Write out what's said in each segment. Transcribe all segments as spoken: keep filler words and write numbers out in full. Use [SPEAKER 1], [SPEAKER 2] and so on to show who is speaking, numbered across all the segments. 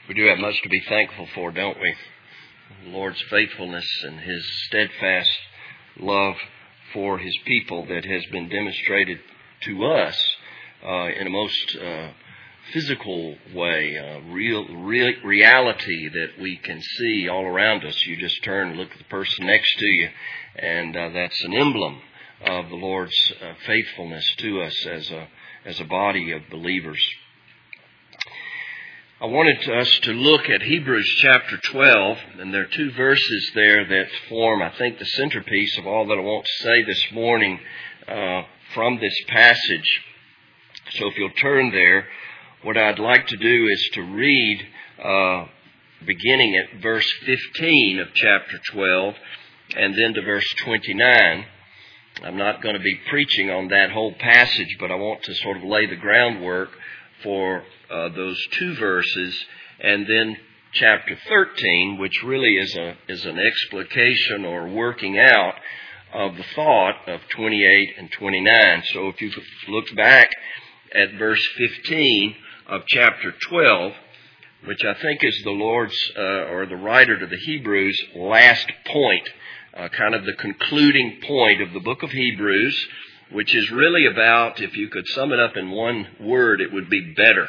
[SPEAKER 1] We do have much to be thankful for, don't we? The Lord's faithfulness and His steadfast love for His people that has been demonstrated to us uh, in a most uh, physical way, uh, real, real reality that we can see all around us. You just turn and look at the person next to you, and uh, that's an emblem of the Lord's uh, faithfulness to us as a as a body of believers. I wanted us to look at Hebrews chapter twelve, and there are two verses there that form, I think, the centerpiece of all that I want to say this morning uh, from this passage. So if you'll turn there, what I'd like to do is to read uh, beginning at verse fifteen of chapter twelve and then to verse twenty-nine. I'm not going to be preaching on that whole passage, but I want to sort of lay the groundwork for uh, those two verses, and then chapter thirteen, which really is a is an explication or working out of the thought of twenty-eight and twenty-nine. So if you look back at verse fifteen of chapter twelve, which I think is the Lord's uh, or the writer to the Hebrews' last point, uh, kind of the concluding point of the book of Hebrews, which is really about, if you could sum it up in one word, it would be better.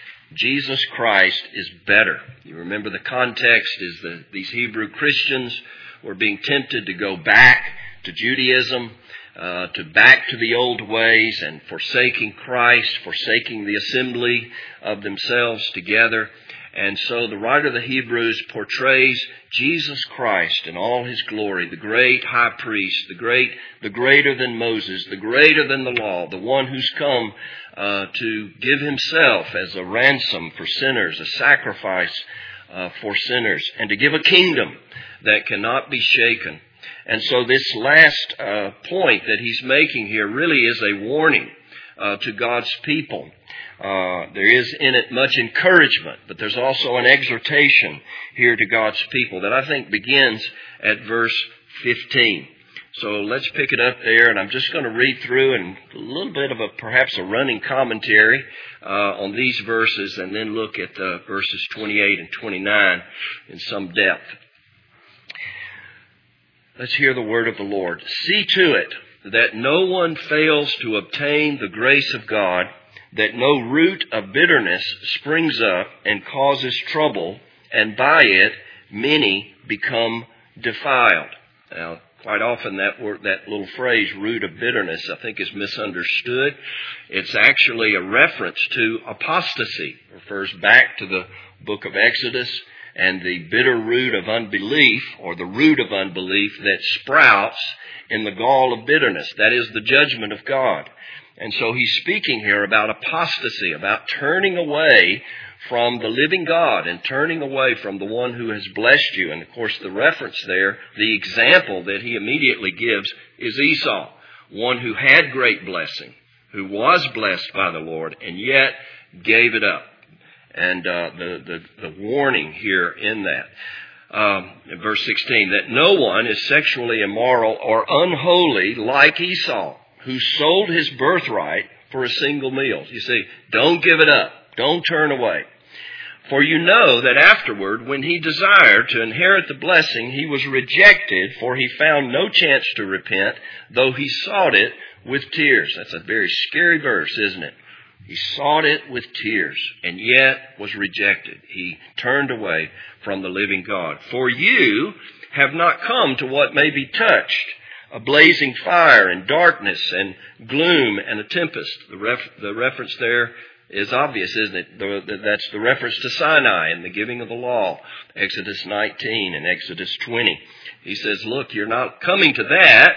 [SPEAKER 1] Jesus Christ is better. You remember the context is that these Hebrew Christians were being tempted to go back to Judaism, uh, to back to the old ways, and forsaking Christ, forsaking the assembly of themselves together. And so the writer of the Hebrews portrays Jesus Christ in all His glory, the great high priest, the great, the greater than Moses, the greater than the law, the one who's come uh, to give Himself as a ransom for sinners, a sacrifice uh, for sinners, and to give a kingdom that cannot be shaken. And so this last uh, point that he's making here really is a warning uh, to God's people. Uh, there is in it much encouragement, but there's also an exhortation here to God's people that I think begins at verse fifteen. So let's pick it up there, and I'm just going to read through and a little bit of a perhaps a running commentary uh, on these verses, and then look at uh, verses twenty-eight and twenty-nine in some depth. Let's hear the word of the Lord. See to it that no one fails to obtain the grace of God, that no root of bitterness springs up and causes trouble, and by it many become defiled. Now, quite often that word, that little phrase, root of bitterness, I think is misunderstood. It's actually a reference to apostasy. It refers back to the book of Exodus and the bitter root of unbelief, or the root of unbelief that sprouts in the gall of bitterness. That is the judgment of God. And so he's speaking here about apostasy, about turning away from the living God and turning away from the one who has blessed you. And of course the reference there, the example that he immediately gives is Esau, one who had great blessing, who was blessed by the Lord and yet gave it up. And uh, the, the, the warning here in that. Um, in verse sixteen, that no one is sexually immoral or unholy like Esau, who sold his birthright for a single meal. You see, don't give it up. Don't turn away. For you know that afterward, when he desired to inherit the blessing, he was rejected, for he found no chance to repent, though he sought it with tears. That's a very scary verse, isn't it? He sought it with tears, and yet was rejected. He turned away from the living God. For you have not come to what may be touched, a blazing fire and darkness and gloom and a tempest. The, ref, the reference there is obvious, isn't it? The, the, that's the reference to Sinai and the giving of the law, Exodus nineteen and Exodus twenty. He says, look, you're not coming to that.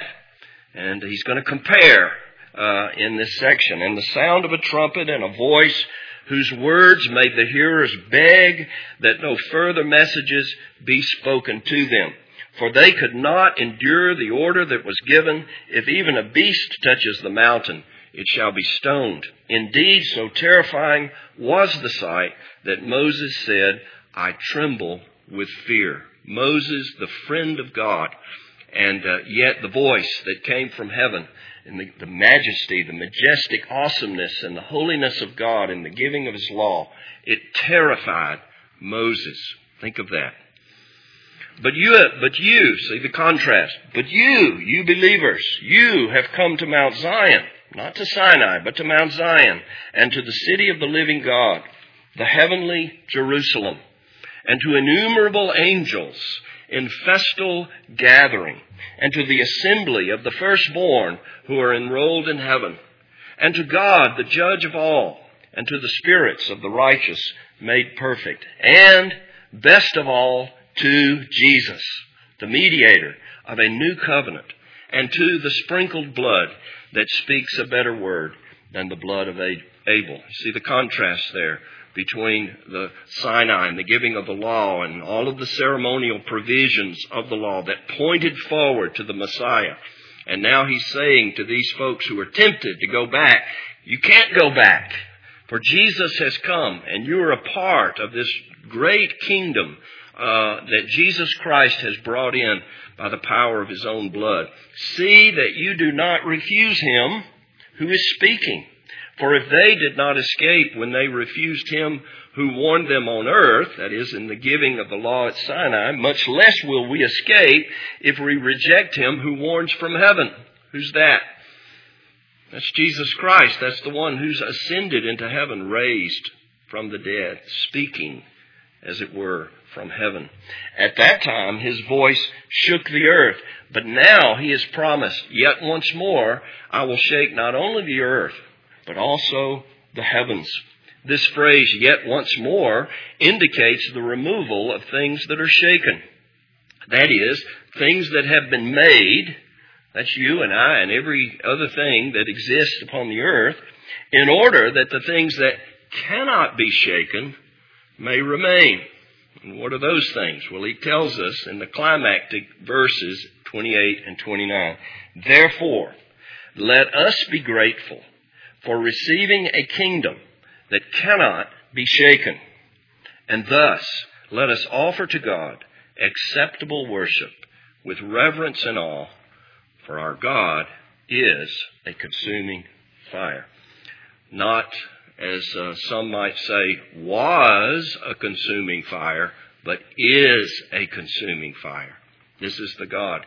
[SPEAKER 1] And he's going to compare uh, in this section. And the sound of a trumpet and a voice whose words made the hearers beg that no further messages be spoken to them. For they could not endure the order that was given, if even a beast touches the mountain, it shall be stoned. Indeed, so terrifying was the sight that Moses said, I tremble with fear. Moses, the friend of God, and uh, yet the voice that came from heaven, and the, the majesty, the majestic awesomeness, and the holiness of God in the giving of His law, it terrified Moses. Think of that. But you, but you, see the contrast. But you, you believers, you have come to Mount Zion, not to Sinai, but to Mount Zion, and to the city of the living God, the heavenly Jerusalem, and to innumerable angels in festal gathering, and to the assembly of the firstborn who are enrolled in heaven, and to God, the judge of all, and to the spirits of the righteous made perfect, and, best of all, to Jesus, the mediator of a new covenant, and to the sprinkled blood that speaks a better word than the blood of Abel. You see the contrast there between the Sinai and the giving of the law and all of the ceremonial provisions of the law that pointed forward to the Messiah. And now he's saying to these folks who are tempted to go back, you can't go back, for Jesus has come, and you are a part of this great kingdom uh, that Jesus Christ has brought in by the power of his own blood. See that you do not refuse him who is speaking. For if they did not escape when they refused him who warned them on earth, that is, in the giving of the law at Sinai, much less will we escape if we reject him who warns from heaven. Who's that? That's Jesus Christ. That's the one who's ascended into heaven, raised from the dead, speaking, as it were, from heaven. At that time, his voice shook the earth. But now he has promised, yet once more, I will shake not only the earth, but also the heavens. This phrase, yet once more, indicates the removal of things that are shaken. That is, things that have been made, that's you and I and every other thing that exists upon the earth, in order that the things that cannot be shaken may remain. And what are those things? Well, he tells us in the climactic verses twenty-eight and twenty-nine, therefore, let us be grateful for receiving a kingdom that cannot be shaken. And thus, let us offer to God acceptable worship with reverence and awe, for our God is a consuming fire. Not, as uh, some might say, was a consuming fire, but is a consuming fire. This is the God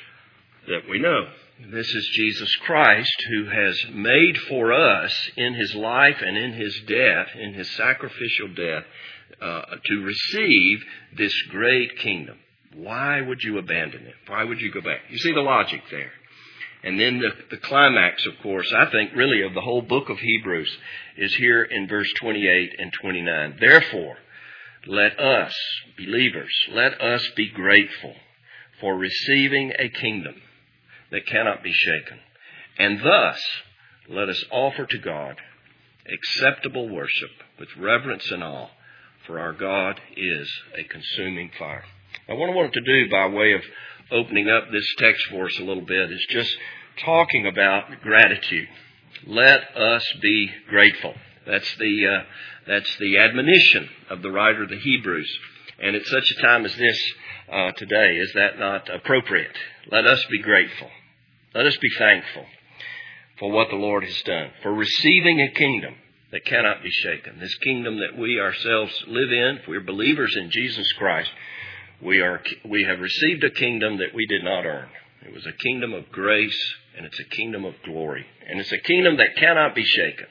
[SPEAKER 1] that we know. This is Jesus Christ, who has made for us in his life and in his death, in his sacrificial death, uh, to receive this great kingdom. Why would you abandon it? Why would you go back? You see the logic there. And then the, the climax, of course, I think really of the whole book of Hebrews is here in verse twenty-eight and twenty-nine. Therefore, let us, believers, let us be grateful for receiving a kingdom that cannot be shaken. And thus, let us offer to God acceptable worship with reverence and awe, for our God is a consuming fire. Now, what I wanted to do by way of opening up this text for us a little bit is just talking about gratitude. Let us be grateful. That's the uh, that's the admonition of the writer of the Hebrews. And at such a time as this uh, today, is that not appropriate? Let us be grateful. Let us be thankful for what the Lord has done, for receiving a kingdom that cannot be shaken. This kingdom that we ourselves live in, if we're believers in Jesus Christ, we are we have received a kingdom that we did not earn. It was a kingdom of grace, and it's a kingdom of glory. And it's a kingdom that cannot be shaken.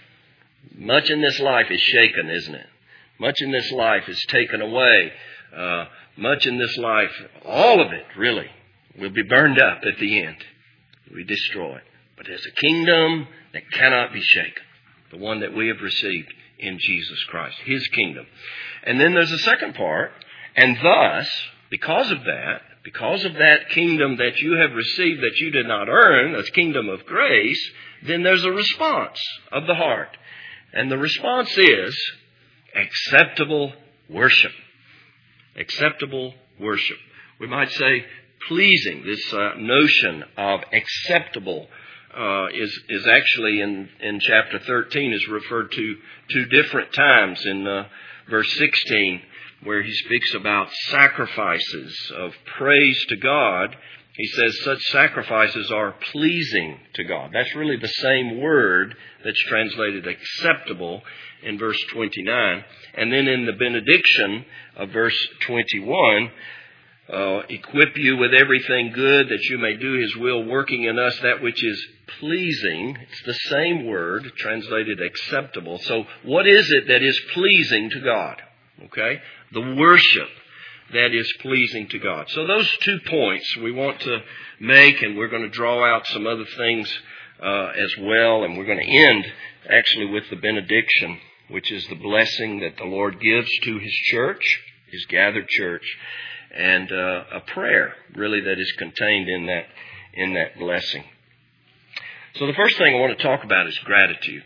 [SPEAKER 1] Much in this life is shaken, isn't it? Much in this life is taken away. Uh, much in this life, all of it, really, will be burned up at the end. We destroy it. But there's a kingdom that cannot be shaken. The one that we have received in Jesus Christ. His kingdom. And then there's a second part. And thus, because of that, because of that kingdom that you have received that you did not earn, this kingdom of grace, then there's a response of the heart. And the response is acceptable worship. Acceptable worship. We might say pleasing. This uh, notion of acceptable uh, is is actually in, in chapter thirteen is referred to two different times. In uh, verse sixteen, where he speaks about sacrifices of praise to God, He says such sacrifices are pleasing to God. That's really the same word that's translated acceptable in verse twenty-nine. And then in the benediction of verse twenty-one, uh, equip you with everything good that you may do His will, working in us that which is pleasing. It's the same word translated acceptable. So what is it that is pleasing to God? Okay? The worship that is pleasing to God. So those two points we want to make, and we're going to draw out some other things uh, as well, and we're going to end actually with the benediction, which is the blessing that the Lord gives to His church, His gathered church, and uh, a prayer really that is contained in that in that blessing. So the first thing I want to talk about is gratitude.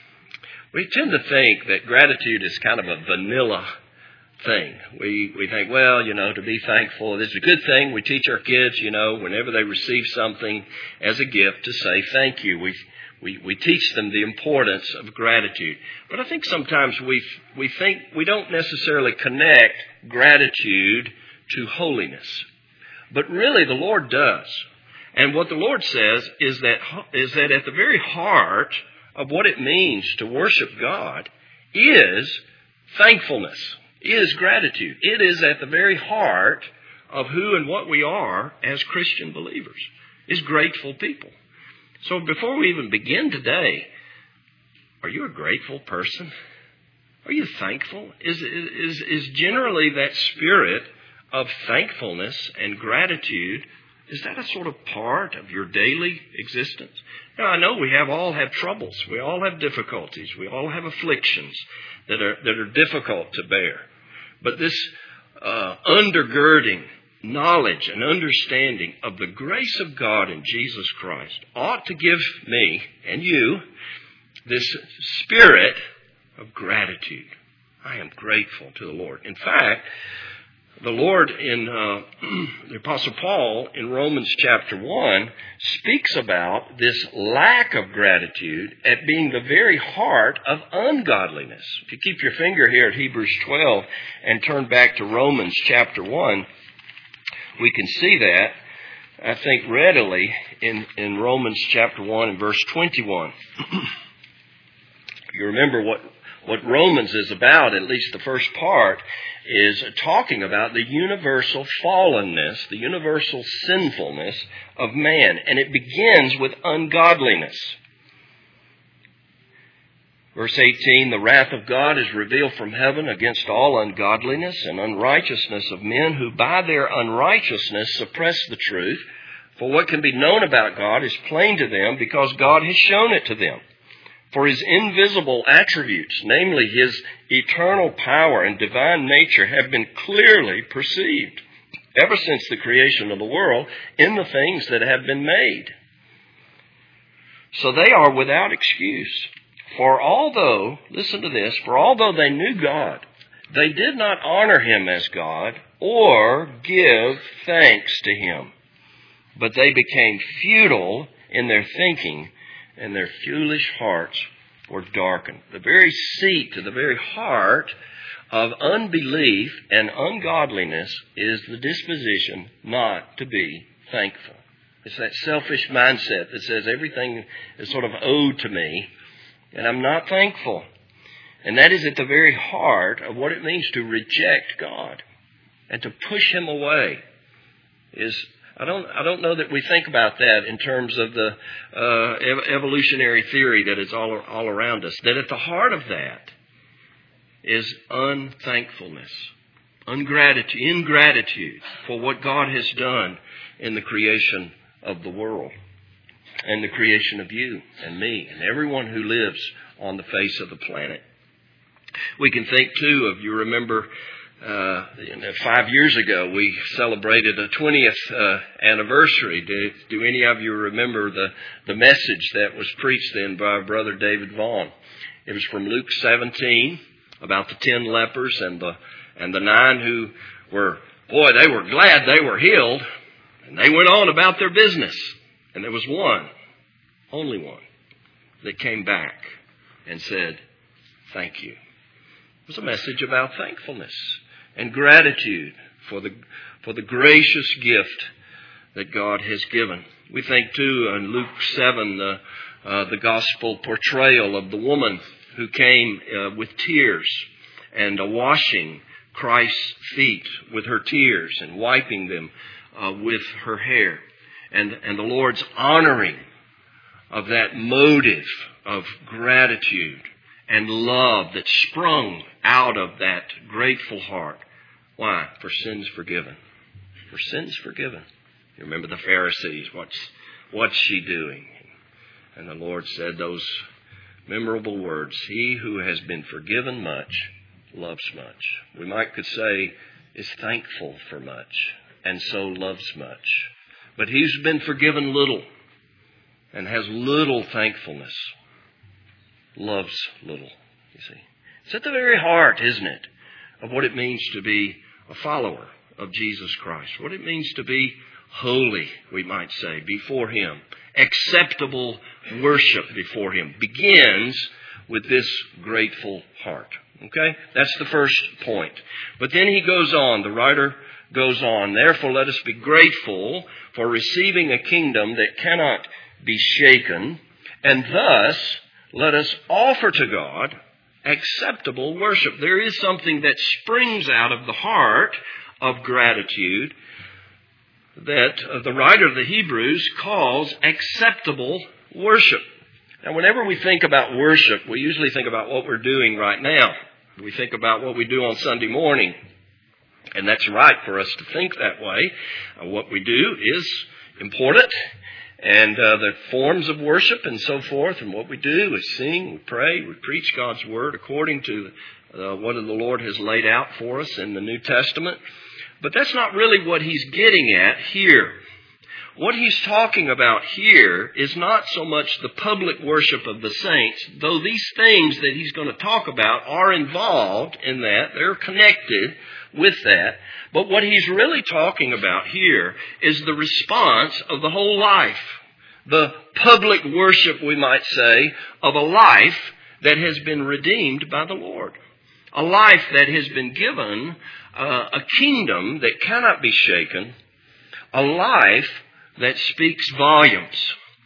[SPEAKER 1] We tend to think that gratitude is kind of a vanilla thing. We we think, well, you know, to be thankful, this is a good thing. We teach our kids, you know, whenever they receive something as a gift, to say thank you. We we we teach them the importance of gratitude. But I think sometimes we we think we don't necessarily connect gratitude to holiness. But really the Lord does. And what the Lord says is that is that at the very heart of what it means to worship God is thankfulness. Is gratitude. It is at the very heart of who and what we are as Christian believers, is grateful people. So before we even begin today, are you a grateful person? Are you thankful? Is, is, is generally that spirit of thankfulness and gratitude, is that a sort of part of your daily existence? Now, I know we have all have troubles. We all have difficulties. We all have afflictions that are that are difficult to bear. But this uh, undergirding knowledge and understanding of the grace of God in Jesus Christ ought to give me and you this spirit of gratitude. I am grateful to the Lord. In fact, the Lord in uh, the Apostle Paul in Romans chapter one speaks about this lack of gratitude at being the very heart of ungodliness. If you keep your finger here at Hebrews twelve and turn back to Romans chapter one, we can see that, I think, readily in, in Romans chapter one and verse twenty-one. You remember what What Romans is about, at least the first part, is talking about the universal fallenness, the universal sinfulness of man. And it begins with ungodliness. Verse eighteen, the wrath of God is revealed from heaven against all ungodliness and unrighteousness of men who by their unrighteousness suppress the truth. For what can be known about God is plain to them because God has shown it to them. For His invisible attributes, namely His eternal power and divine nature, have been clearly perceived ever since the creation of the world in the things that have been made. So they are without excuse. For although, listen to this, for although they knew God, they did not honor Him as God or give thanks to Him. But they became futile in their thinking, and their foolish hearts were darkened. The very seat, to the very heart of unbelief and ungodliness is the disposition not to be thankful. It's that selfish mindset that says everything is sort of owed to me, and I'm not thankful. And that is at the very heart of what it means to reject God and to push Him away. Is I don't I don't know that we think about that in terms of the uh, evolutionary theory that is all, all around us. That at the heart of that is unthankfulness, ungratitude, ingratitude for what God has done in the creation of the world and the creation of you and me and everyone who lives on the face of the planet. We can think, too, of, you remember, Uh, five years ago, we celebrated a twentieth uh, anniversary. Do, do any of you remember the, the message that was preached then by Brother David Vaughn? It was from Luke seventeen, about the ten lepers and the and the nine who were, boy, they were glad they were healed, and they went on about their business. And there was one, only one, that came back and said, "Thank you." It was a message about thankfulness and gratitude for the for the gracious gift that God has given. We think too in Luke seven, the, uh, the gospel portrayal of the woman who came uh, with tears and uh, washing Christ's feet with her tears and wiping them uh, with her hair. And, and the Lord's honoring of that motive of gratitude and love that sprung out of that grateful heart. Why? For sins forgiven. For sins forgiven. You remember the Pharisees. What's, what's she doing? And the Lord said those memorable words, he who has been forgiven much loves much. We might could say is thankful for much and so loves much. But he who's been forgiven little and has little thankfulness loves little, you see. It's at the very heart, isn't it, of what it means to be a follower of Jesus Christ. What it means to be holy, we might say, before Him. Acceptable worship before Him begins with this grateful heart. Okay? That's the first point. But then he goes on, the writer goes on, therefore let us be grateful for receiving a kingdom that cannot be shaken, and thus let us offer to God acceptable worship. There is something that springs out of the heart of gratitude that the writer of the Hebrews calls acceptable worship. Now, whenever we think about worship, we usually think about what we're doing right now. We think about what we do on Sunday morning. And that's right for us to think that way. Uh, what we do is important. And uh, the forms of worship and so forth. And what we do is sing, we pray, we preach God's Word according to uh, what the Lord has laid out for us in the New Testament. But that's not really what he's getting at here. What he's talking about here is not so much the public worship of the saints, though these things that he's going to talk about are involved in that. They're connected with that. But what he's really talking about here is the response of the whole life. The public worship, we might say, of a life that has been redeemed by the Lord. A life that has been given uh, a kingdom that cannot be shaken. A life that speaks volumes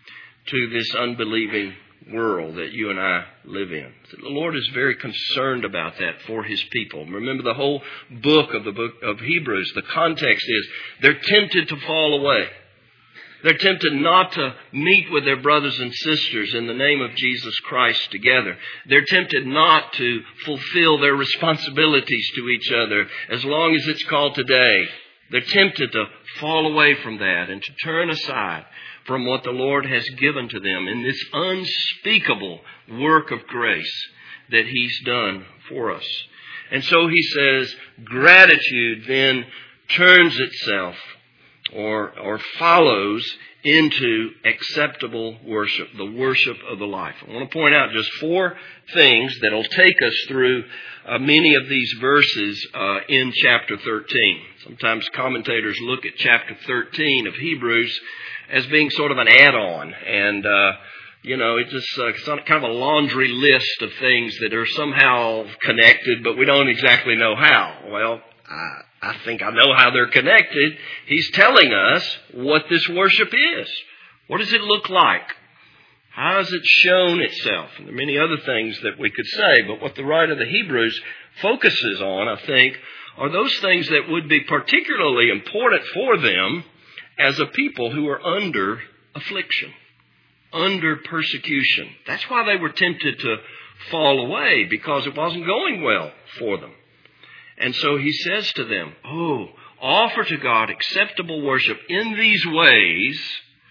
[SPEAKER 1] to this unbelieving world that you and I live in. The Lord is very concerned about that for His people. Remember the whole book of the book of Hebrews, the context is they're tempted to fall away. They're tempted not to meet with their brothers and sisters in the name of Jesus Christ together. They're tempted not to fulfill their responsibilities to each other as long as it's called today. They're tempted to fall away from that and to turn aside from what the Lord has given to them in this unspeakable work of grace that He's done for us. And so he says, gratitude then turns itself or, or follows into acceptable worship, the worship of the life. I want to point out just four things that will take us through uh, many of these verses uh, in chapter thirteen. Sometimes commentators look at chapter thirteen of Hebrews as being sort of an add-on, and uh, you know, it just uh, it's kind of a laundry list of things that are somehow connected, but we don't exactly know how. Well, I, I think I know how they're connected. He's telling us what this worship is. What does it look like? How has it shown itself? And there are many other things that we could say, but what the writer of the Hebrews focuses on, I think, are those things that would be particularly important for them as a people who are under affliction, under persecution. That's why they were tempted to fall away, because it wasn't going well for them. And so he says to them, oh, offer to God acceptable worship in these ways,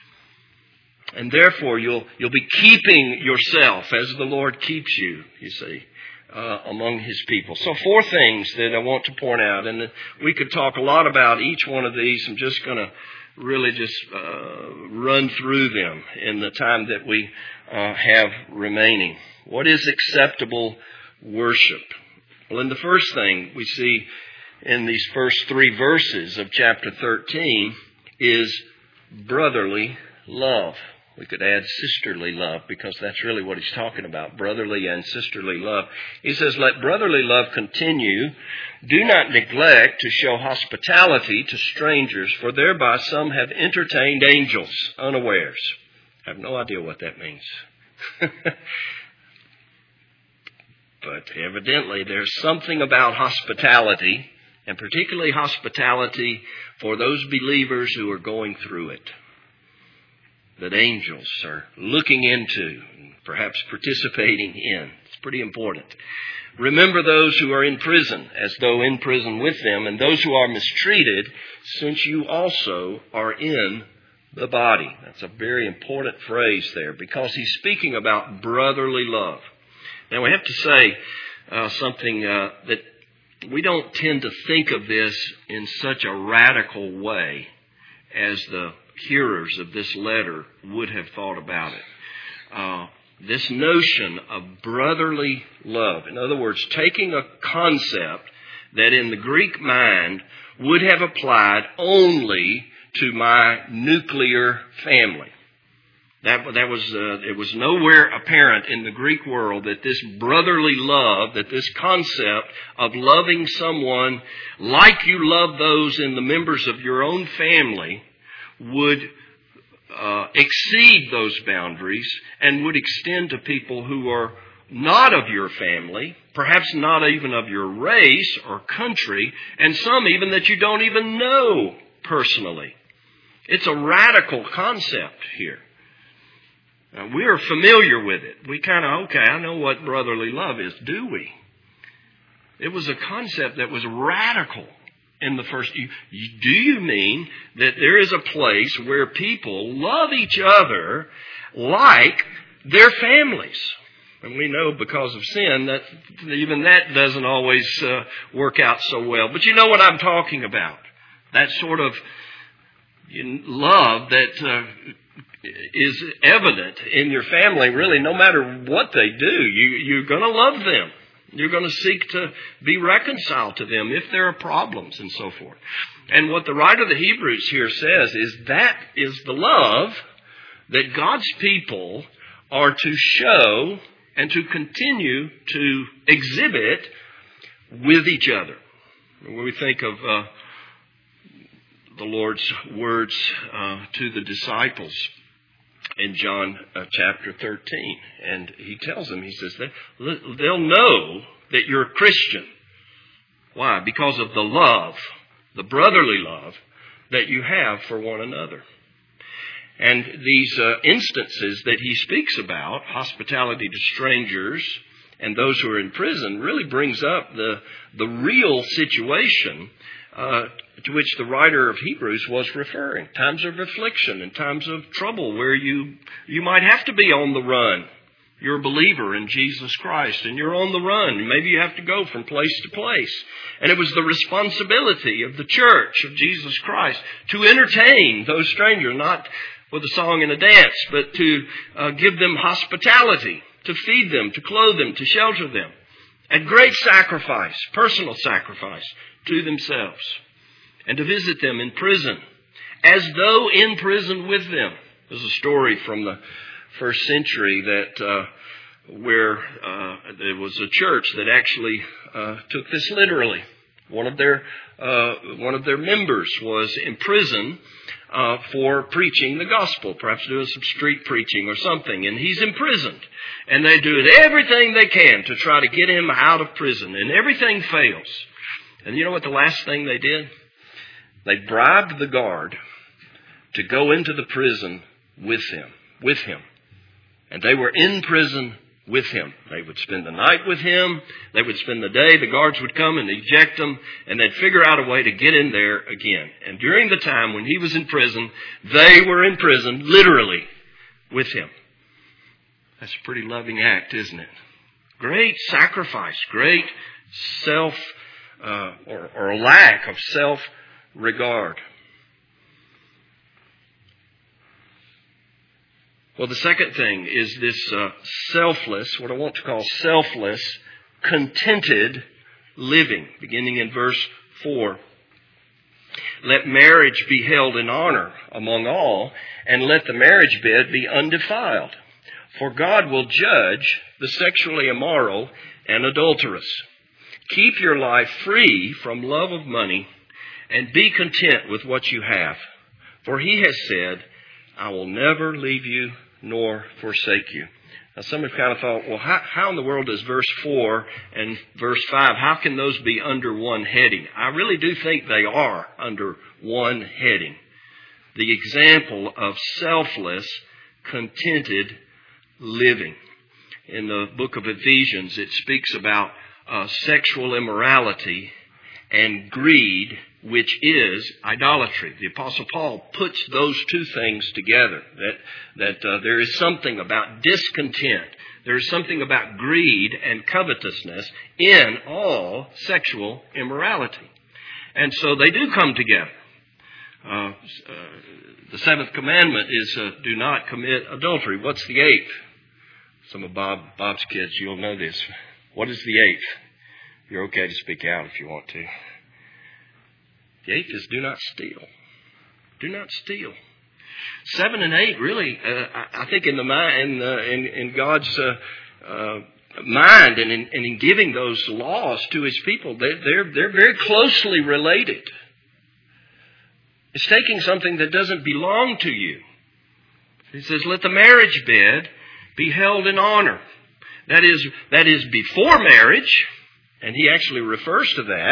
[SPEAKER 1] and therefore you'll you'll be keeping yourself as the Lord keeps you, you see, uh, among His people. So four things that I want to point out, and we could talk a lot about each one of these. I'm just going to really just uh, run through them in the time that we uh, have remaining. What is acceptable worship? Well, in the first thing we see in these first three verses of chapter thirteen is brotherly love. We could add sisterly love, because that's really what he's talking about, brotherly and sisterly love. He says, let brotherly love continue. Do not neglect to show hospitality to strangers, for thereby some have entertained angels unawares. I have no idea what that means. But evidently there's something about hospitality, and particularly hospitality for those believers who are going through it, that angels are looking into, perhaps participating in. It's pretty important. Remember those who are in prison, as though in prison with them, and those who are mistreated, since you also are in the body. That's a very important phrase there, because he's speaking about brotherly love. Now, we have to say uh, something uh, that we don't tend to think of this in such a radical way as the hearers of this letter would have thought about it. Uh, this notion of brotherly love, in other words, taking a concept that in the Greek mind would have applied only to my nuclear family. That, that was, uh, it was nowhere apparent in the Greek world that this brotherly love, that this concept of loving someone like you love those in the members of your own family would uh, exceed those boundaries and would extend to people who are not of your family, perhaps not even of your race or country, and some even that you don't even know personally. It's a radical concept here. Uh, we are familiar with it. We kind of, okay, I know what brotherly love is, do we? It was a concept that was radical in the first. You, you, do you mean that there is a place where people love each other like their families? And we know because of sin that even that doesn't always uh, work out so well. But you know what I'm talking about. That sort of love that uh, is evident in your family, really, no matter what they do. You, you're going to love them. You're going to seek to be reconciled to them if there are problems and so forth. And what the writer of the Hebrews here says is that is the love that God's people are to show and to continue to exhibit with each other. When we think of uh, the Lord's words uh, to the disciples in John uh, chapter thirteen. And he tells them, he says, that they'll know that you're a Christian. Why? Because of the love, the brotherly love that you have for one another. And these uh, instances that he speaks about, hospitality to strangers and those who are in prison, really brings up the, the real situation uh, to which the writer of Hebrews was referring. Times of affliction and times of trouble where you you might have to be on the run. You're a believer in Jesus Christ and you're on the run. Maybe you have to go from place to place. And it was the responsibility of the church of Jesus Christ to entertain those strangers, not with a song and a dance, but to uh, give them hospitality, to feed them, to clothe them, to shelter them. At great sacrifice, personal sacrifice to themselves. And to visit them in prison, as though in prison with them. There's a story from the first century that uh, where uh, there was a church that actually uh, took this literally. One of their uh, one of their members was in prison uh, for preaching the gospel, perhaps doing some street preaching or something, and he's imprisoned. And they do everything they can to try to get him out of prison, and everything fails. And you know what the last thing they did? They bribed the guard to go into the prison with him, with him. And they were in prison with him. They would spend the night with him. They would spend the day. The guards would come and eject them, and they'd figure out a way to get in there again. And during the time when he was in prison, they were in prison, literally, with him. That's a pretty loving act, isn't it? Great sacrifice, great self, uh, or, or lack of self-regard. Well, the second thing is this uh, selfless, what I want to call selfless, contented living, beginning in verse four. Let marriage be held in honor among all, and let the marriage bed be undefiled. For God will judge the sexually immoral and adulterous. Keep your life free from love of money, and be content with what you have. For he has said, I will never leave you nor forsake you. Now some have kind of thought, well, how, how in the world does verse four and verse five, how can those be under one heading? I really do think they are under one heading. The example of selfless, contented living. In the book of Ephesians, it speaks about uh, sexual immorality and greed, which is idolatry. The Apostle Paul puts those two things together, that that uh, there is something about discontent, there is something about greed and covetousness in all sexual immorality. And so they do come together. Uh, uh, the seventh commandment is uh, do not commit adultery. What's the eighth? Some of Bob Bob's kids, you'll know this. What is the eighth? You're okay to speak out if you want to. The eighth is do not steal. Do not steal. Seven and eight, really, uh, I, I think in the mind, uh, in, in God's uh, uh, mind, and in, and in giving those laws to His people, they, they're they're very closely related. It's taking something that doesn't belong to you. He says, "Let the marriage bed be held in honor." That is that is before marriage, and he actually refers to that.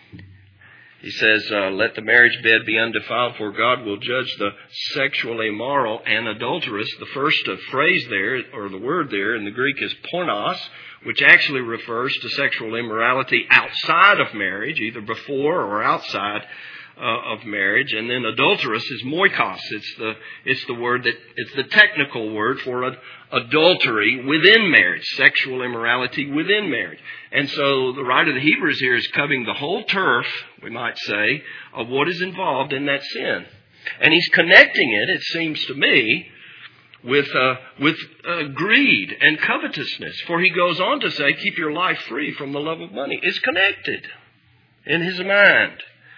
[SPEAKER 1] He says, uh, let the marriage bed be undefiled, for God will judge the sexually immoral and adulterous. The first uh, phrase there, or the word there in the Greek, is pornos, which actually refers to sexual immorality outside of marriage, either before or outside uh, of marriage. And then adulterous is moikos. It's the it's the word that it's the technical word for ad, adultery within marriage, sexual immorality within marriage. And so the writer of the Hebrews here is covering the whole turf, we might say, of what is involved in that sin. And he's connecting it, it seems to me, with uh, with uh, greed and covetousness. For he goes on to say, keep your life free from the love of money. It's connected in his mind.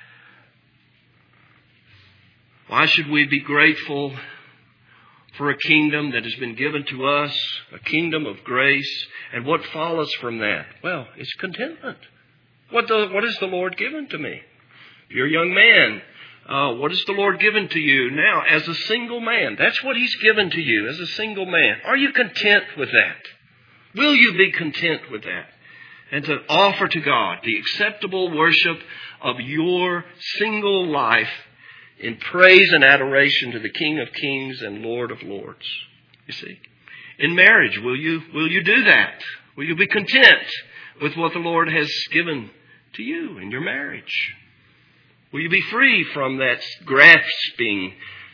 [SPEAKER 1] Why should we be grateful for a kingdom that has been given to us, a kingdom of grace? And what follows from that? Well, it's contentment. What, the, what has the Lord given to me? If you're a young man, uh, what has the Lord given to you now as a single man? That's what He's given to you as a single man. Are you content with that? Will you be content with that? And to offer to God the acceptable worship of your single life in praise and adoration to the King of Kings and Lord of Lords. You see, in marriage, will you will you do that? Will you be content with what the Lord has given to you in your marriage? Will you be free from that grasping,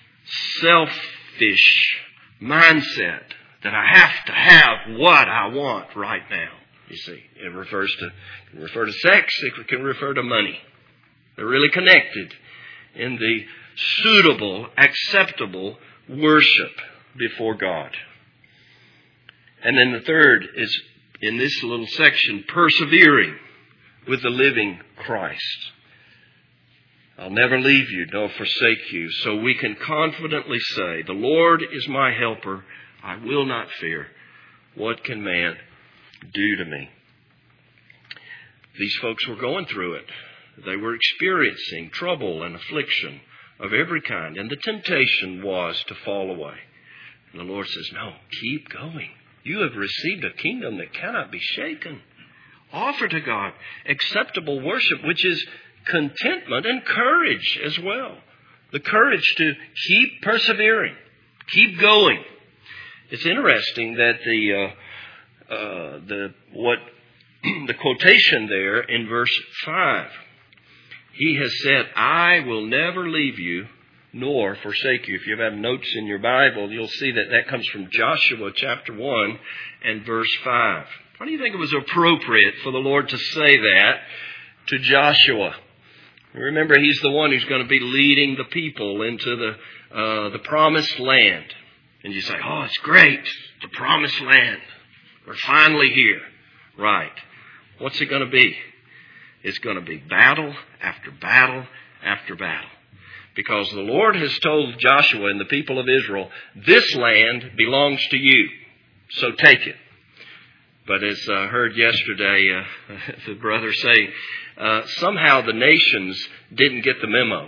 [SPEAKER 1] selfish mindset that I have to have what I want right now? You see, it refers to it can refer to sex. It can refer to money. They're really connected in the suitable, acceptable worship before God. And then the third is, in this little section, persevering with the living Christ. I'll never leave you nor forsake you. So we can confidently say, the Lord is my helper. I will not fear. What can man do to me? These folks were going through it. They were experiencing trouble and affliction of every kind. And the temptation was to fall away. And the Lord says, no, keep going. You have received a kingdom that cannot be shaken. Offer to God acceptable worship, which is contentment and courage as well. The courage to keep persevering, keep going. It's interesting that the uh, uh, the what the quotation there in verse five. He has said, I will never leave you nor forsake you. If you have notes in your Bible, you'll see that that comes from Joshua chapter one and verse five. Why do you think it was appropriate for the Lord to say that to Joshua? Remember, he's the one who's going to be leading the people into the uh, the promised land. And you say, oh, it's great, the promised land. We're finally here. Right. What's it going to be? It's going to be battle after battle after battle. Because the Lord has told Joshua and the people of Israel, this land belongs to you, so take it. But as I heard yesterday, uh, the brother say, uh, somehow the nations didn't get the memo.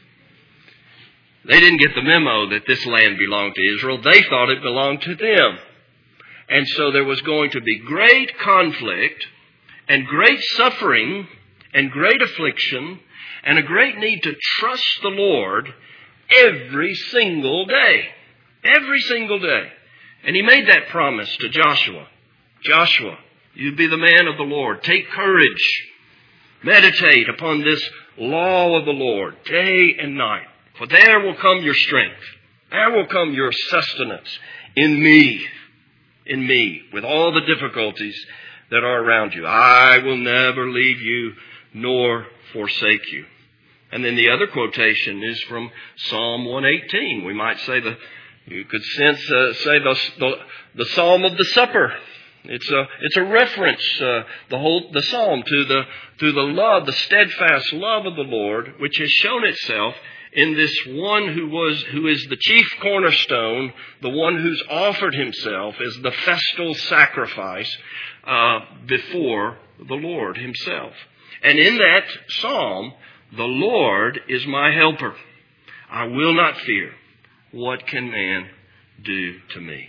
[SPEAKER 1] They didn't get the memo that this land belonged to Israel. They thought it belonged to them. And so there was going to be great conflict and great suffering and great affliction and a great need to trust the Lord every single day. Every single day. And He made that promise to Joshua. Joshua, you be the man of the Lord. Take courage. Meditate upon this law of the Lord day and night. For there will come your strength. There will come your sustenance in me. In me. With all the difficulties that are around you. I will never leave you nor forsake you. And then the other quotation is from Psalm one eighteen. We might say the, you could sense, uh, say the, the, the Psalm of the Supper. It's a, it's a reference, uh, the whole, the Psalm to the, to the love, the steadfast love of the Lord, which has shown itself in this one who was, who is the chief cornerstone, the one who's offered himself as the festal sacrifice, uh, before the Lord Himself. And in that Psalm, the Lord is my helper. I will not fear. What can man do to me?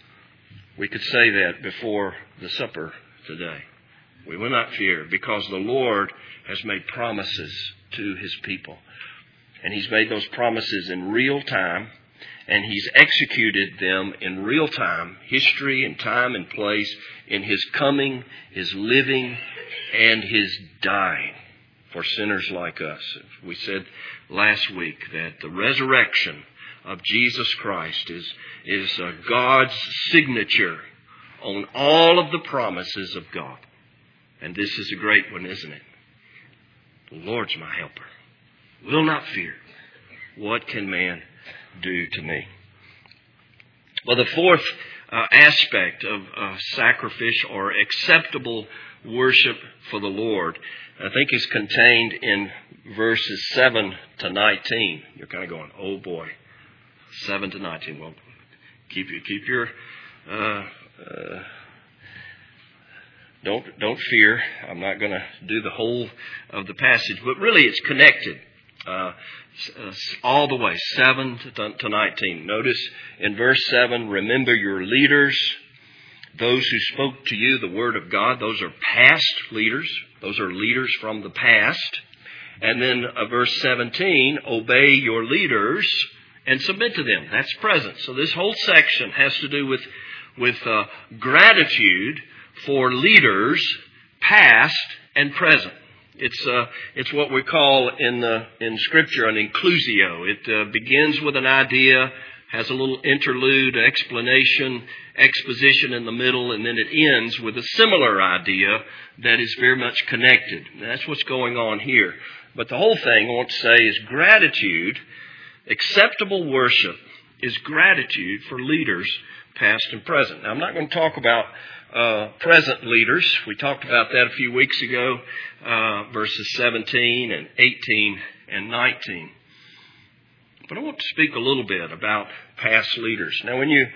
[SPEAKER 1] We could say that before the supper today. We will not fear because the Lord has made promises to His people. And He's made those promises in real time. And He's executed them in real time. History and time and place in His coming, His living, and His dying for sinners like us. We said last week that the resurrection of Jesus Christ is, is uh, God's signature on all of the promises of God. And this is a great one, isn't it? The Lord's my helper. Will not fear. What can man do to me? Well, the fourth uh, aspect of uh, sacrificial or acceptable worship for the Lord, I think, is contained in verses seven to nineteen. You're kind of going, oh boy, seven to nineteen. Well, keep your, keep your, uh, uh, don't, don't fear. I'm not going to do the whole of the passage, but really it's connected. Uh, all the way, seven to nineteen. Notice in verse seven, remember your leaders, those who spoke to you the word of God. Those are past leaders. Those are leaders from the past. And then uh, verse seventeen, obey your leaders and submit to them. That's present. So this whole section has to do with, with uh, gratitude for leaders, past and present. It's uh, it's what we call in the in Scripture an inclusio. It uh, begins with an idea, has a little interlude, explanation, exposition in the middle, and then it ends with a similar idea that is very much connected. And that's what's going on here. But the whole thing, I want to say, is gratitude. Acceptable worship is gratitude for leaders, past and present. Now, I'm not going to talk about Uh, present leaders. We talked about that a few weeks ago, uh, verses seventeen and eighteen and nineteen. But I want to speak a little bit about past leaders. Now, when you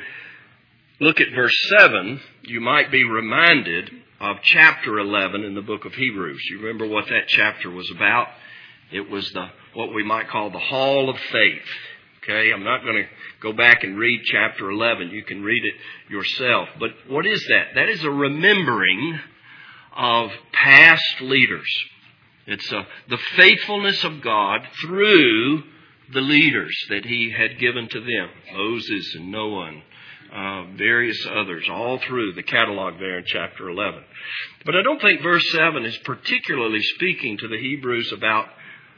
[SPEAKER 1] look at verse seven, you might be reminded of chapter eleven in the book of Hebrews. You remember what that chapter was about? It was the what we might call the Hall of Faith. Okay, I'm not going to go back and read chapter eleven. You can read it yourself. But what is that? That is a remembering of past leaders. It's a, the faithfulness of God through the leaders that He had given to them. Moses and Noah and uh, various others, all through the catalog there in chapter eleven. But I don't think verse seven is particularly speaking to the Hebrews about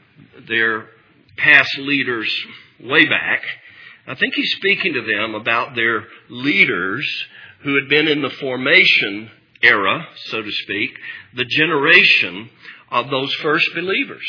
[SPEAKER 1] their past leaders way back. I think he's speaking to them about their leaders who had been in the formation era, so to speak, the generation of those first believers.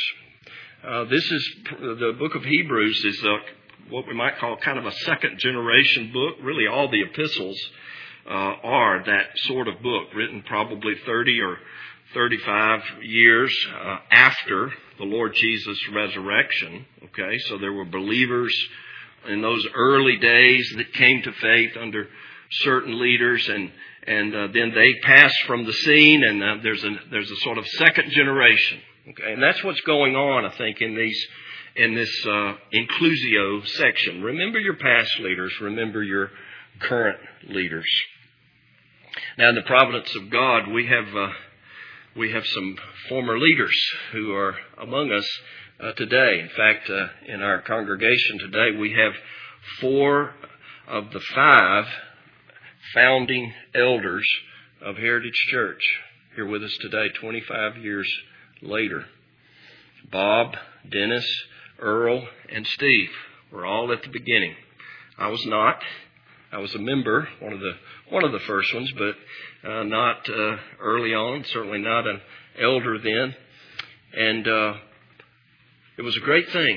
[SPEAKER 1] Uh, this is, the book of Hebrews is a, what we might call kind of a second generation book. Really all the epistles uh, are that sort of book, written probably thirty or thirty-five years uh, after the Lord Jesus' resurrection. Okay, so there were believers in those early days that came to faith under certain leaders, and and uh, then they passed from the scene, and uh, there's a there's a sort of second generation. Okay, and that's what's going on, I think, in these in this uh, inclusio section. Remember your past leaders. Remember your current leaders. Now, in the providence of God, we have uh, we have some former leaders who are among us uh, today. In fact, uh, in our congregation today, we have four of the five founding elders of Heritage Church here with us today, twenty-five years later. Bob, Dennis, Earl, and Steve were all at the beginning. I was not. I was a member, one of the one of the first ones, but uh, not uh, early on. Certainly not an elder then. And uh, it was a great thing.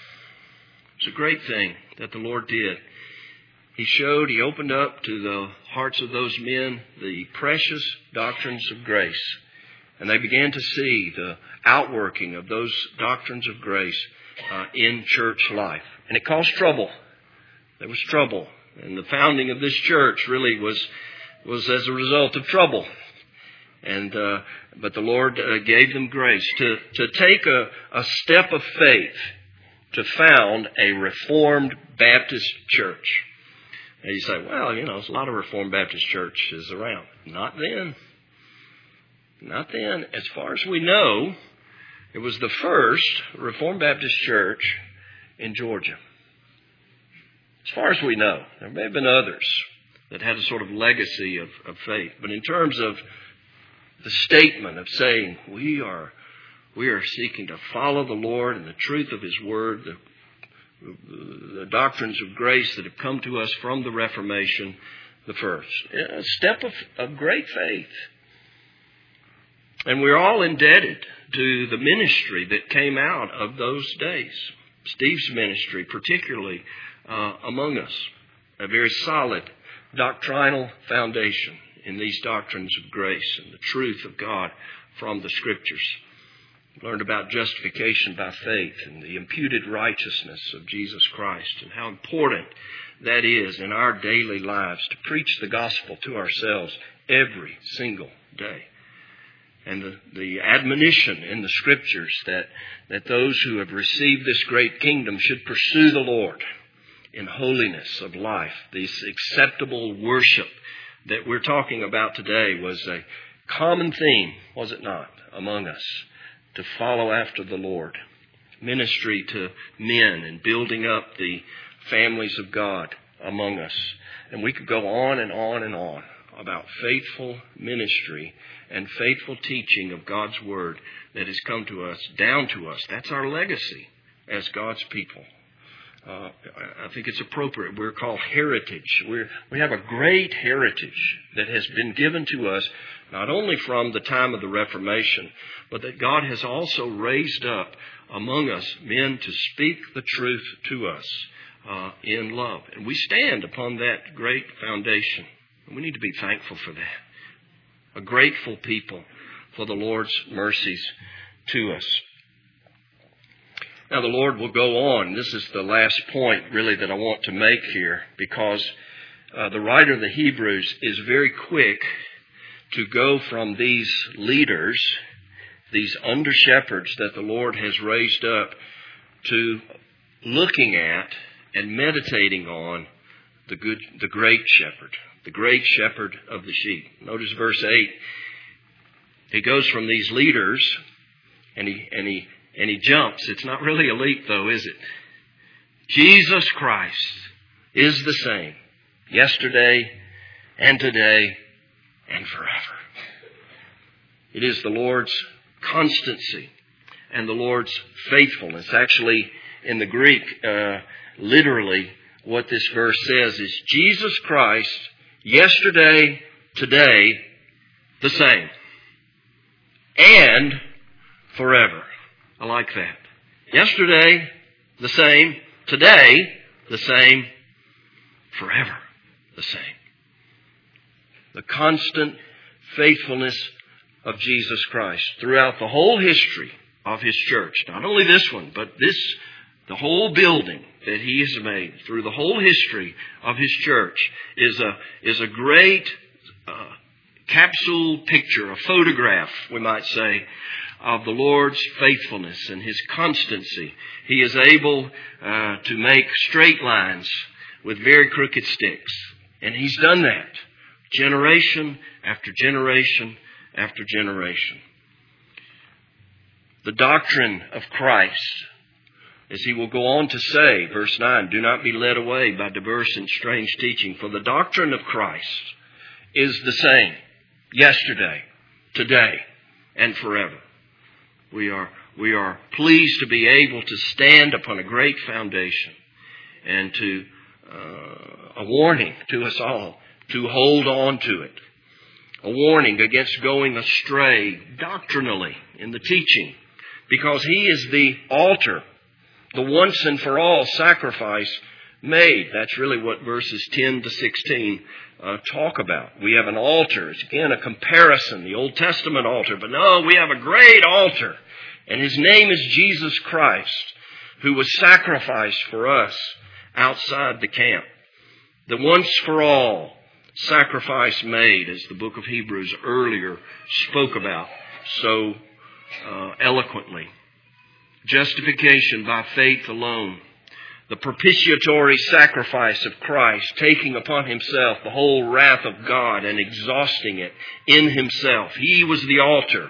[SPEAKER 1] It was a great thing that the Lord did. He showed, He opened up to the hearts of those men the precious doctrines of grace. And they began to see the outworking of those doctrines of grace uh, in church life. And it caused trouble. There was trouble. And the founding of this church really was was as a result of trouble. And uh, but the Lord uh, gave them grace to, to take a, a step of faith to found a Reformed Baptist church. And you say, well, you know, there's a lot of Reformed Baptist churches around. Not then. Not then. As far as we know, it was the first Reformed Baptist church in Georgia. As far as we know. There may have been others that had a sort of legacy of, of faith. But in terms of the statement of saying we are we are seeking to follow the Lord and the truth of His Word, the, the doctrines of grace that have come to us from the Reformation, the first. A step of, of great faith. And we're all indebted to the ministry that came out of those days. Steve's ministry, particularly uh, among us. A very solid doctrinal foundation in these doctrines of grace and the truth of God from the Scriptures. We learned about justification by faith and the imputed righteousness of Jesus Christ and how important that is in our daily lives to preach the gospel to ourselves every single day. And the, the admonition in the Scriptures that, that those who have received this great kingdom should pursue the Lord in holiness of life. This acceptable worship that we're talking about today was a common theme, was it not, among us, to follow after the Lord. Ministry to men and building up the families of God among us. And we could go on and on and on about faithful ministry and faithful teaching of God's Word that has come to us, down to us. That's our legacy as God's people. Uh, I think it's appropriate. We're called heritage. We're, we have a great heritage that has been given to us not only from the time of the Reformation, but that God has also raised up among us men to speak the truth to us uh, in love. And we stand upon that great foundation. And we need to be thankful for that. A grateful people for the Lord's mercies to us. Now the Lord will go on. This is the last point really that I want to make here, because uh, the writer of the Hebrews is very quick to go from these leaders, these under-shepherds that the Lord has raised up, to looking at and meditating on the good, the great shepherd, the great shepherd of the sheep. Notice verse eight. He goes from these leaders and he and he And he jumps. It's not really a leap, though, is it? Jesus Christ is the same yesterday and today and forever. It is the Lord's constancy and the Lord's faithfulness. Actually, in the Greek, uh, literally, what this verse says is Jesus Christ yesterday, today, the same, and forever. I like that. Yesterday, the same. Today, the same. Forever, the same. The constant faithfulness of Jesus Christ throughout the whole history of His church. Not only this one, but this, the whole building that He has made through the whole history of His church is a, is a great uh, capsule picture, a photograph, we might say, of the Lord's faithfulness and His constancy. He is able uh, to make straight lines with very crooked sticks. And He's done that generation after generation after generation. The doctrine of Christ, as He will go on to say, verse nine, do not be led away by diverse and strange teaching, for the doctrine of Christ is the same yesterday, today, and forever. We are, we are pleased to be able to stand upon a great foundation and to, uh, a warning to us all to hold on to it. A warning against going astray doctrinally in the teaching, because He is the altar, the once and for all sacrifice made. That's really what verses ten to sixteen uh, talk about. We have an altar. It's again a comparison, the Old Testament altar. But no, we have a great altar. And His name is Jesus Christ, who was sacrificed for us outside the camp. The once for all sacrifice made, as the book of Hebrews earlier spoke about so uh, eloquently. Justification by faith alone. The propitiatory sacrifice of Christ, taking upon Himself the whole wrath of God and exhausting it in Himself. He was the altar,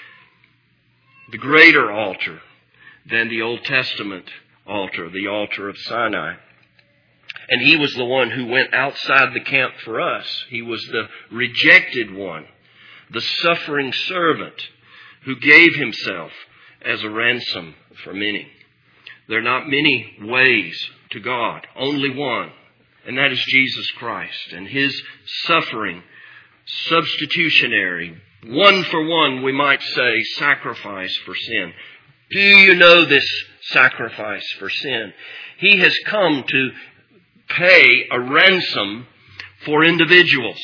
[SPEAKER 1] the greater altar than the Old Testament altar, the altar of Sinai. And He was the one who went outside the camp for us. He was the rejected one, the suffering servant who gave Himself as a ransom for many. There are not many ways to God, only one, and that is Jesus Christ and His suffering, substitutionary, one for one, we might say, sacrifice for sin. Do you know this sacrifice for sin? He has come to pay a ransom for individuals.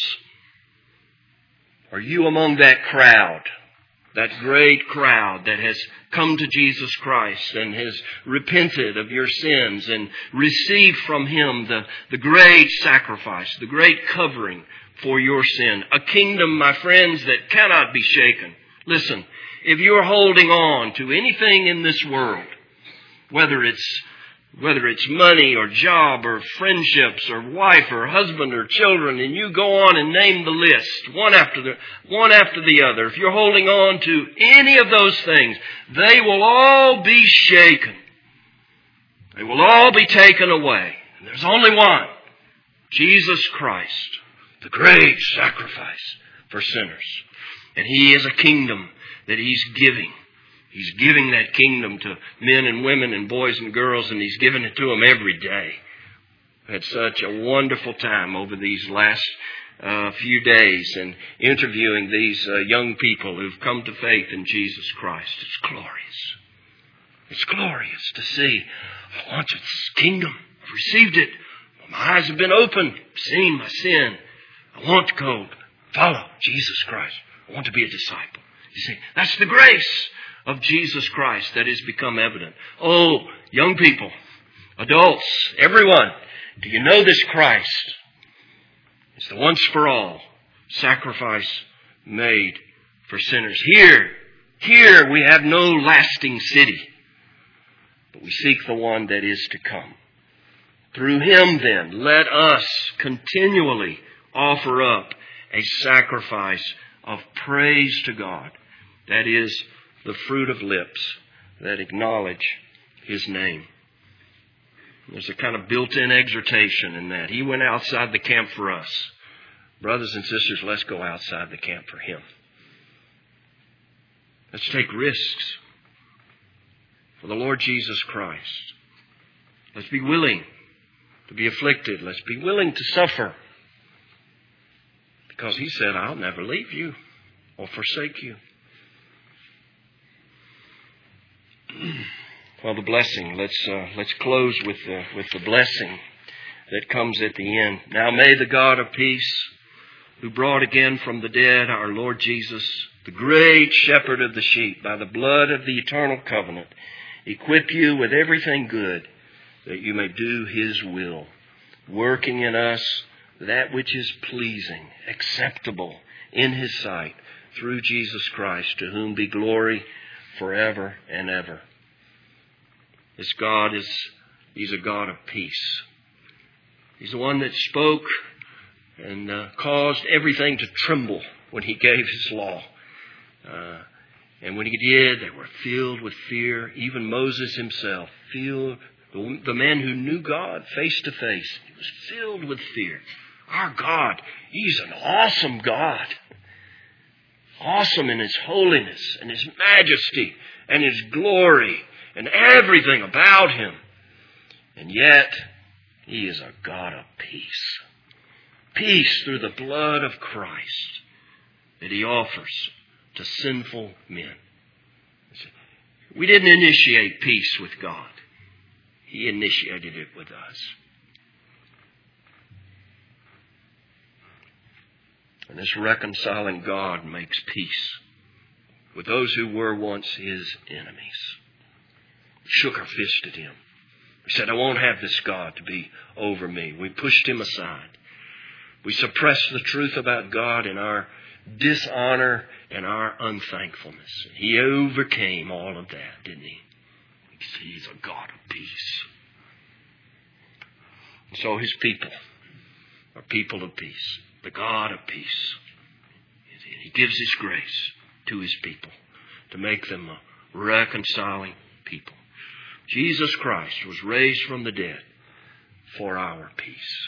[SPEAKER 1] Are you among that crowd? That great crowd that has come to Jesus Christ and has repented of your sins and received from Him the, the great sacrifice, the great covering for your sin. A kingdom, my friends, that cannot be shaken. Listen, if you're holding on to anything in this world, whether it's Whether it's money or job or friendships or wife or husband or children, and you go on and name the list, one after the, one after the other. If you're holding on to any of those things, they will all be shaken. They will all be taken away. And there's only one, Jesus Christ, the great sacrifice for sinners. And He is a kingdom that He's giving. He's giving that kingdom to men and women and boys and girls, and He's giving it to them every day. I've had such a wonderful time over these last uh, few days and interviewing these uh, young people who've come to faith in Jesus Christ. It's glorious. It's glorious to see. I want this kingdom. I've received it. My eyes have been opened. I've seen my sin. I want to go follow Jesus Christ. I want to be a disciple. You see, that's the grace of Jesus Christ that has become evident. Oh, young people, adults, everyone, do you know this Christ? It's the once for all sacrifice made for sinners. Here, here we have no lasting city, but we seek the one that is to come. Through Him then, let us continually offer up a sacrifice of praise to God. That is the fruit of lips that acknowledge His name. There's a kind of built-in exhortation in that. He went outside the camp for us. Brothers and sisters, let's go outside the camp for Him. Let's take risks for the Lord Jesus Christ. Let's be willing to be afflicted. Let's be willing to suffer. Because He said, I'll never leave you or forsake you. Well, the blessing. Let's uh, let's close with the with the blessing that comes at the end. Now may the God of peace, who brought again from the dead our Lord Jesus, the great shepherd of the sheep, by the blood of the eternal covenant, equip you with everything good, that you may do His will, working in us that which is pleasing, acceptable in His sight, through Jesus Christ, to whom be glory forever and ever. This God is, He's a God of peace. He's the one that spoke and uh, caused everything to tremble when He gave His law. Uh, and when He did, they were filled with fear. Even Moses himself, filled, the, the man who knew God face to face, he was filled with fear. Our God, He's an awesome God. Awesome in His holiness and His majesty and His glory and everything about Him. And yet, He is a God of peace. Peace through the blood of Christ that He offers to sinful men. We didn't initiate peace with God. He initiated it with us. And this reconciling God makes peace with those who were once His enemies. We shook our fist at Him. We said, I won't have this God to be over me. We pushed Him aside. We suppressed the truth about God in our dishonor and our unthankfulness. And He overcame all of that, didn't He? He's a God of peace. And so His people are people of peace. The God of peace. He gives His grace to His people to make them a reconciling people. Jesus Christ was raised from the dead for our peace.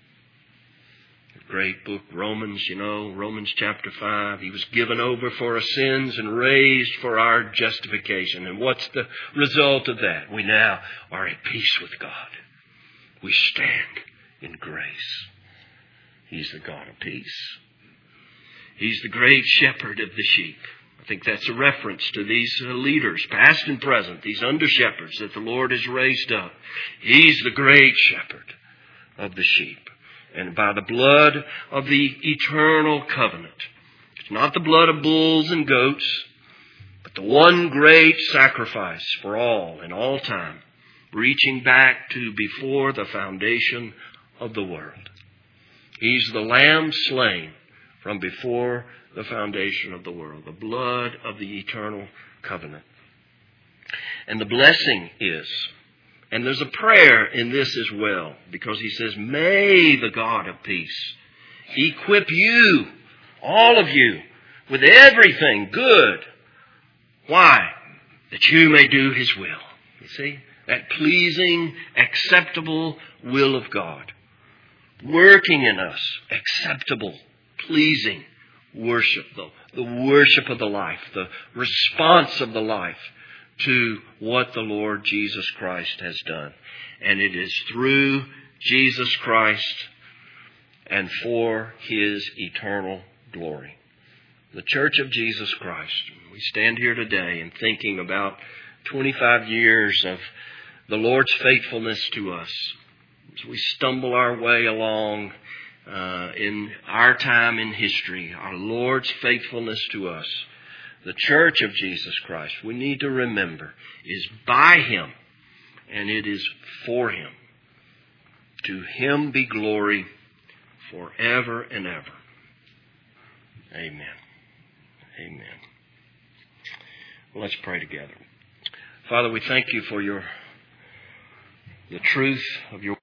[SPEAKER 1] The great book, Romans, you know, Romans chapter five. He was given over for our sins and raised for our justification. And what's the result of that? We now are at peace with God. We stand in grace. He's the God of peace. He's the great shepherd of the sheep. I think that's a reference to these leaders, past and present, these under-shepherds that the Lord has raised up. He's the great shepherd of the sheep. And by the blood of the eternal covenant, it's not the blood of bulls and goats, but the one great sacrifice for all in all time, reaching back to before the foundation of the world. He's the Lamb slain from before the foundation of the world, the blood of the eternal covenant. And the blessing is, and there's a prayer in this as well, because He says, may the God of peace equip you, all of you, with everything good. Why? That you may do His will. You see? That pleasing, acceptable will of God. Working in us acceptable, pleasing worship, the, the worship of the life, the response of the life to what the Lord Jesus Christ has done. And it is through Jesus Christ and for His eternal glory. The Church of Jesus Christ. We stand here today and thinking about twenty-five years of the Lord's faithfulness to us. As we stumble our way along uh, in our time in history, our Lord's faithfulness to us, the Church of Jesus Christ, we need to remember, is by Him and it is for Him. To Him be glory forever and ever. Amen. Amen. Well, let's pray together. Father, we thank You for your the truth of Your